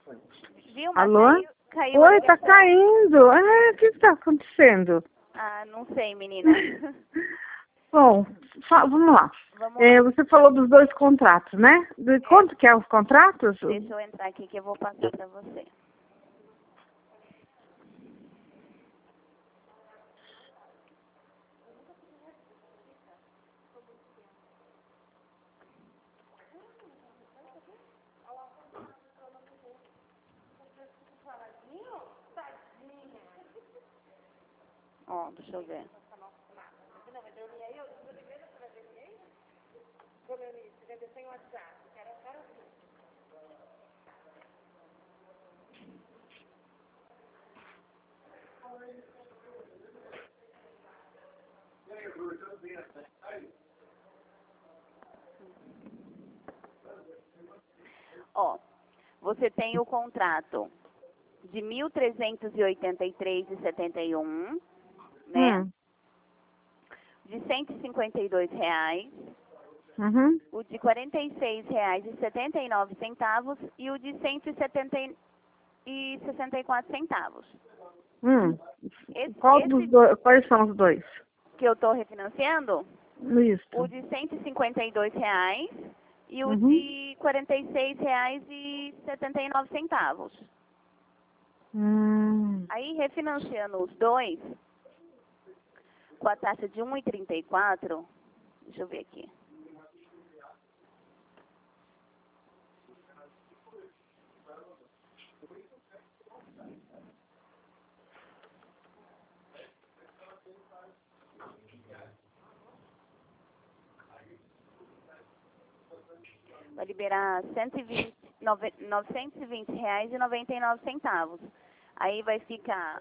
Viu, mas Alô? caiu Oi, a tá ligação. caindo. Ah, o que está acontecendo? Ah, não sei, menina. Bom, vamos lá. Vamos lá. Você falou dos 2 contratos, né? De quanto que é os contratos? Deixa eu entrar aqui que eu vou passar pra você. Ó, deixa eu ver. Ó, você tem o contrato de 1.383,71, né? De R$ 152, Uhum. o de R$ 46,79 e o de R$ 170,64. Quais são os 2? Que eu estou refinanciando, Isso. o de R$ 152 e o Uhum. de R$ 46,79. Aí, refinanciando os dois, com a taxa de 1,34, deixa eu ver aqui. Vai liberar R$ 920,99. Aí vai ficar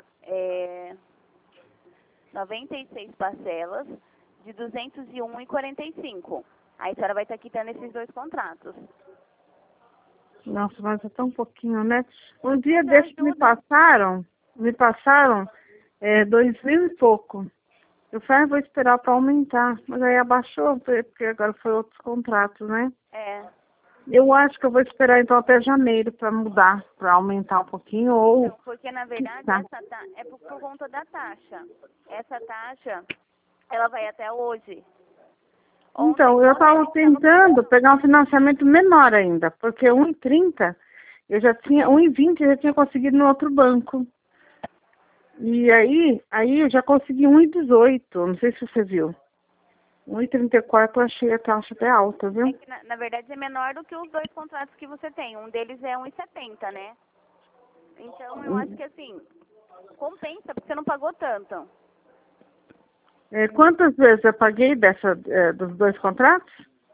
96 parcelas de R$ 201,45. Aí a senhora vai estar quitando esses 2 contratos. Nossa, mas é tão pouquinho, né? Um dia Mas desses ajuda. me passaram 2.000 e pouco. Eu falei, vou esperar para aumentar. Mas aí abaixou, porque agora foi outros contratos, né? Eu acho que eu vou esperar então até janeiro para mudar, para aumentar um pouquinho ou... Não, porque na verdade é por conta da taxa. Essa taxa, ela vai até hoje. Então, eu estava tentando pegar um financiamento menor ainda, porque 1,30 eu já tinha, 1,20 eu já tinha conseguido no outro banco. E aí eu já consegui 1,18, não sei se você viu. 1,34 eu achei a taxa até alta, viu? É que, na verdade, é menor do que os 2 contratos que você tem. Um deles é 1,70, né? Então, eu acho que, assim, compensa, porque você não pagou tanto. Quantas vezes eu paguei dos 2 contratos?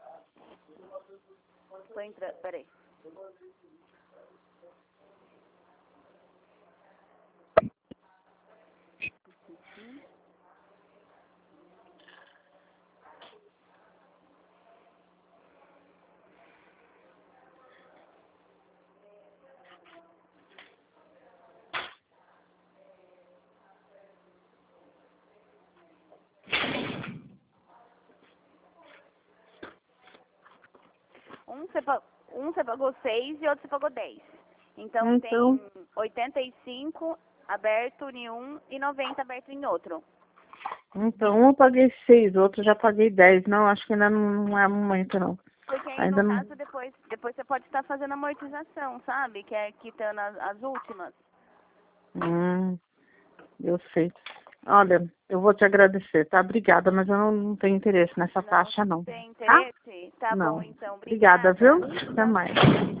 Tô entrando, peraí. Um você pagou 6 e outro você pagou 10. Então, tem 85 aberto em um e 90 aberto em outro. Então, um eu paguei 6, o outro já paguei 10. Não, acho que ainda não é momento, não. Porque aí, Ainda no não. caso, depois você pode estar fazendo amortização, sabe? Que é quitando as últimas. Eu sei. Olha, eu vou te agradecer, tá? Obrigada, mas eu não tenho interesse nessa taxa, não. Tem Tá? interesse? Tá bom, Não. então. Obrigada, Obrigada. viu? Até mais.